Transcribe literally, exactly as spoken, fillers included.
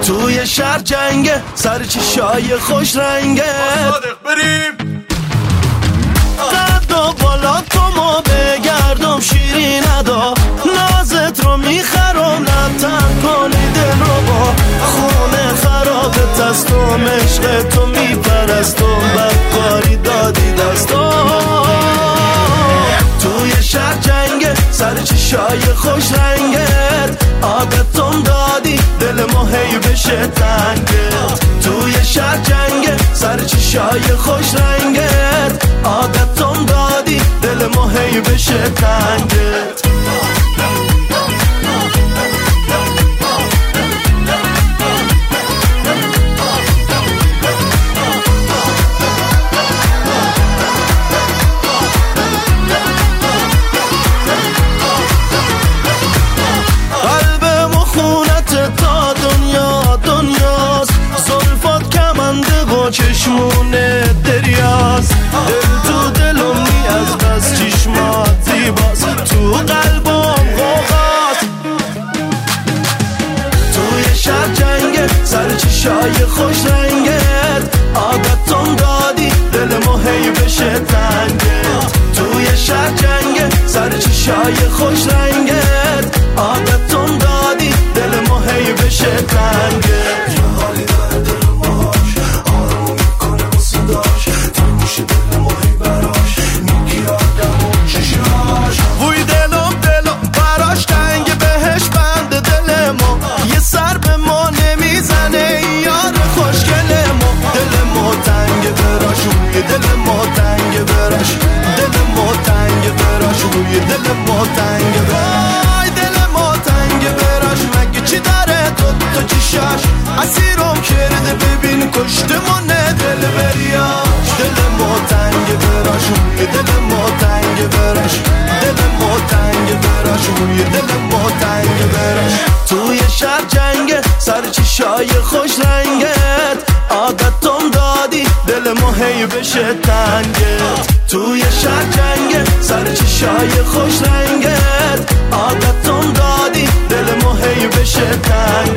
توی شهر جنگه سر چشای خوش رنگه صادق بریم قد و بالا تو ما بگردم شیرین ادا نازت رو میخرم نتن کنی دل رو با خونه خرابت هستم عشق تو میپرستم بدکاری دادی دستم توی شهر جنگه سر چشای خوش رنگت عادتم دادی دل ما هی بشه تنگت توی شهر جنگه سر چشای خوش رنگت عادتم دادی دل ما هی بشه تنگت چشمونه دریاز دل تو دلم نی از بس چشمات زیباست تو قلبم غوغاست توی شهر جنگه سر چشای خوش رنگت عادتم دادی دل ما هی بشه تنگت توی شهر جنگه سر چشای خوش رنگت عادتم دادی دل ما هی بشه تنگت دل ما تنگ وای دل ما تنگ براش مگه چی داره تو تو چشاش اسیرم کرده ببین کشتمونه دل بریاش دل ما تنگ براش دل ما تنگ براش دل ما تنگ براش دل ما تنگ براش توی شهر جنگه سر چشای خوش رنگت عادتم دادی دل ما هی بشه تنگت توی شهر جنگه سر چشای خوش رنگت عادتم دادی دل ما هی بشه تنگ